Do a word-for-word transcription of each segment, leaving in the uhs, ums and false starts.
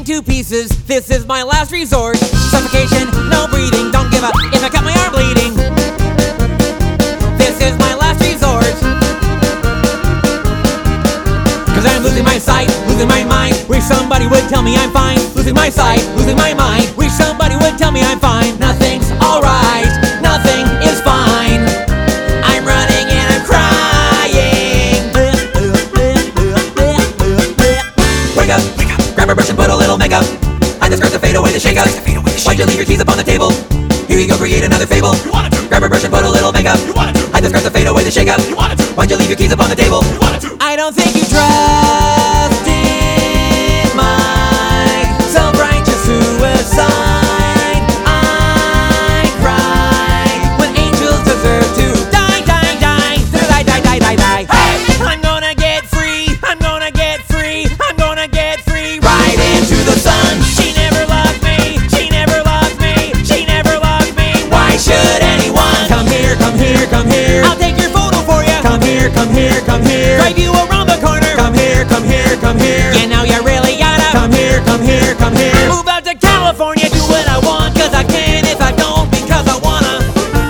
two pieces. This is my last resort. Suffocation, no breathing, don't give up if I cut my arm bleeding. This is my last resort. Cause I'm losing my sight, losing my mind. Wish somebody would tell me I'm fine. Losing my sight, losing my mind. Wish somebody would tell me I'm fine. Nothing's alright, nothing is fine. I'm running and I'm crying. Wake up, wake up. Grab a brush and put a little makeup. Hide the skirts to fade away the shake-up. Why'd you leave your keys up on the table? Here you go, create another fable. You wanted to. Grab a brush and put a little makeup. You wanted to. Hide the skirts to fade away the shake-up. You wanted to. Why'd you leave your keys up on the table? You wanted to. I don't think you trust in my self-righteous suicide. I cry when angels deserve to die, die, die, die, die, die, die, die. Hey! I'm gonna get free. I'm gonna get free. I'm gonna get free. Right into the sun. She never loved me. She never loved me. She never loved me. Why should anyone come here? Come here. Come here. I'll take your photo for you. Come here. Come here. Come here. Drive you around the corner. Come here. Come here. Come here. You know you really gotta come here. Come here. Come here. Move out to California. Do what I want 'cause I can. If I don't, because I wanna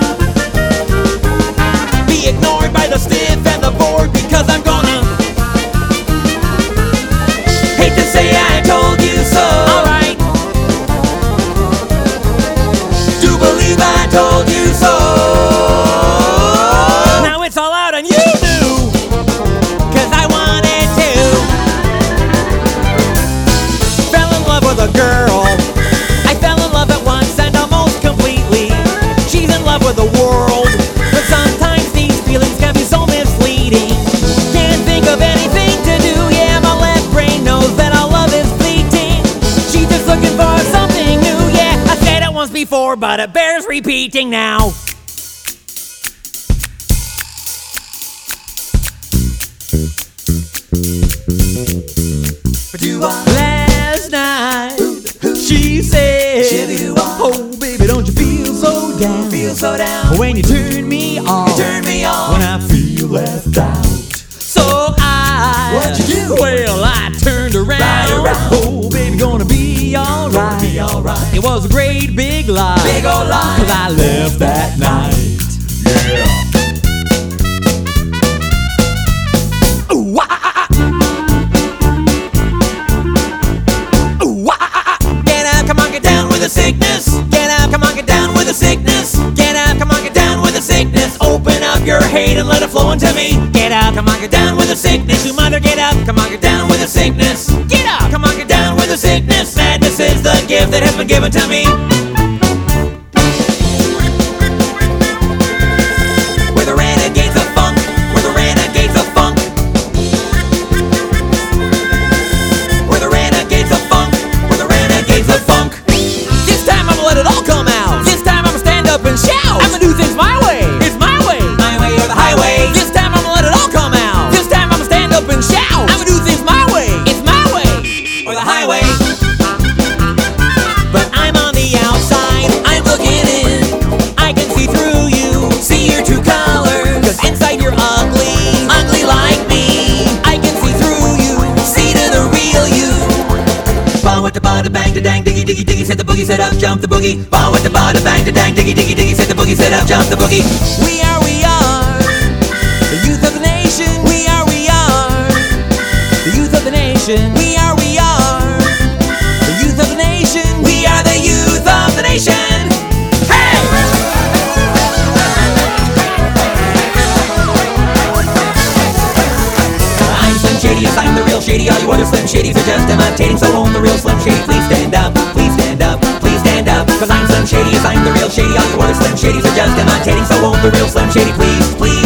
be ignored by the stiff and the bored, because I'm gonna hate to say I told you so. Alright. Do believe I told you so. Now it's all out and you knew, 'cause I wanted to. Fell in love with a girl. I fell in love at once and almost completely. She's in love with the world, but sometimes these feelings can be so misleading. Can't think of anything to do. Yeah, my left brain knows that our love is fleeting. She's just looking for something new. Yeah, I said it once before, but it bears repeating now. Last night she said, oh baby, don't you feel so down? Feel so down when you turn me on. Turn me on when I feel left out. So I, what'd you do? Well, I turned around. Right around. Oh baby, gonna be alright. Be alright. It was a great big lie. Big old lie. 'Cause I left that night. Yeah. Ooh, ah, ah, ah. Ooh, ah, ah, ah. Get up, come on, get down with the sickness. Get up, come on, get down with the sickness. Get up, come on, get down with the sickness. Open up your hate and let it flow into me. Get up, come on, get down with the sickness. You mother, get up, come on, get down with the sickness. Get up, come on, get down with the sickness. Madness is the gift that has been given to me. We're the renegades of funk. We're the renegades of funk. We're the renegades of funk. We're the renegades of funk. This time I'ma let it all come out. This time I'ma stand up and shout. I'ma do things my way. It's my way. My way or the highway. This time I'ma let it all come out. This time I'ma stand up and shout. I'ma do things my way. It's my way or the highway. But I'm on the outside. I'm looking in. I can see through you. See your true colors. 'Cause inside you're ugly. Ugly like me. I can see through you. See to the real you. Ba with the bada bang da dang diggy diggy diggy. Set the boogie, set up, jump the boogie. Ba with the bada bang da dang diggy diggy diggy. Set the boogie, set up, jump the boogie. We are, we are the youth of the nation. We are, we are the youth of the nation. We are, we are the youth of the nation. We are the youth of the nation. Hey! I'm Slim Shady, yes, I'm the real Shady. All you other Slim Shadys are just imitating. So won't the real Slim Shady please stand up? Please stand up, please stand up. 'Cause I'm Slim Shady, yes, I'm the real Shady. All you other Slim Shadys are just imitating. So won't the real Slim Shady please, please